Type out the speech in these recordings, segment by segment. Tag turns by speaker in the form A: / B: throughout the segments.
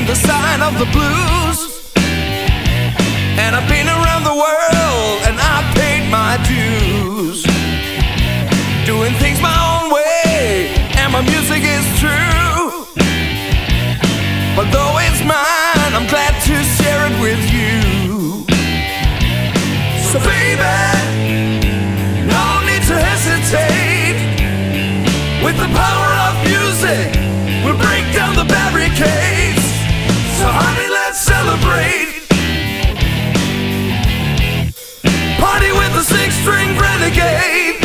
A: ain't the sign of the blues. And I've been around the world and I've paid my dues, doing things my own way, and my music is true. But though it's mine, I'm glad to share it with you. So baby, no need to hesitate. With the power of music, we'll break down the barricades. So honey, let's celebrate. Party with the six-string renegade,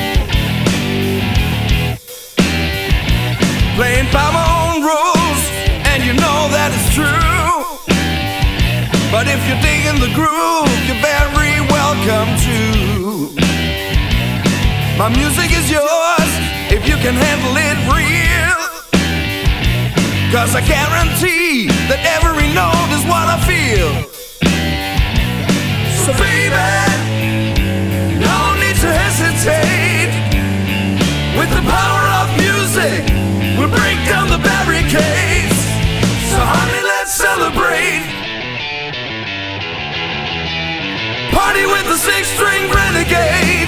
A: playing by my own rules, and you know that it's true. But if you're digging the groove, you're very welcome too. My music is yours if you can handle it real, 'cause I guarantee that every note is what I feel. So baby, no need to hesitate. With the power of music, we'll break down the barricades. So honey, let's celebrate. Party with the six-string renegade.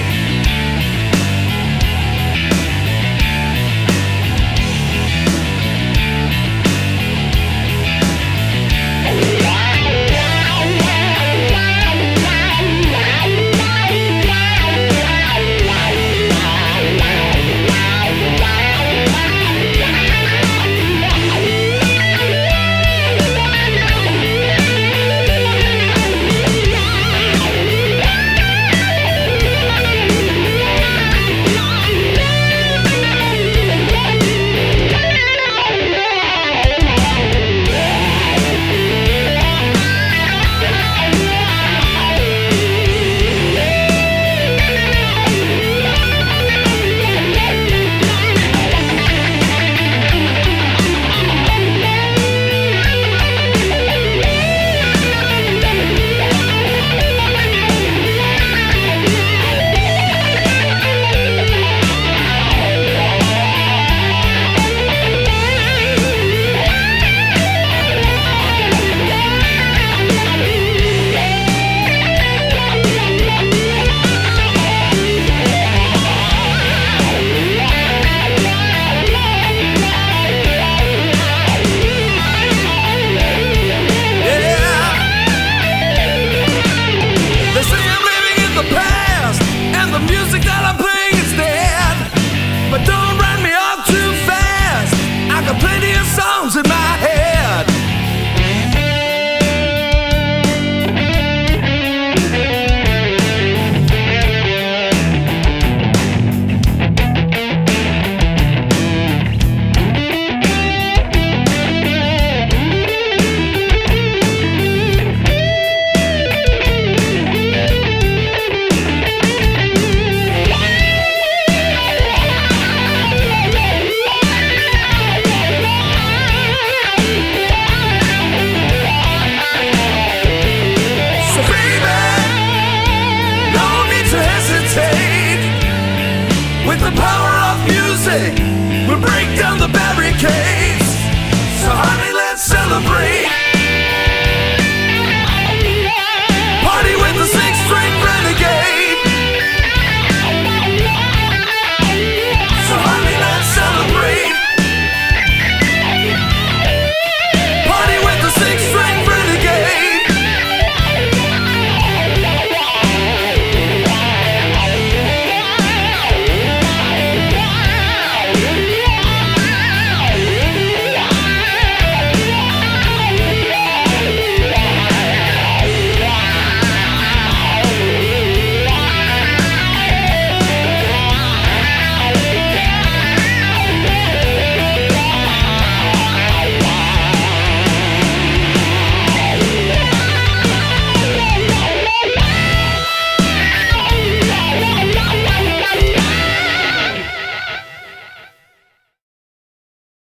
A: With the power of music, we'll break down the barricades. So honey, let's celebrate.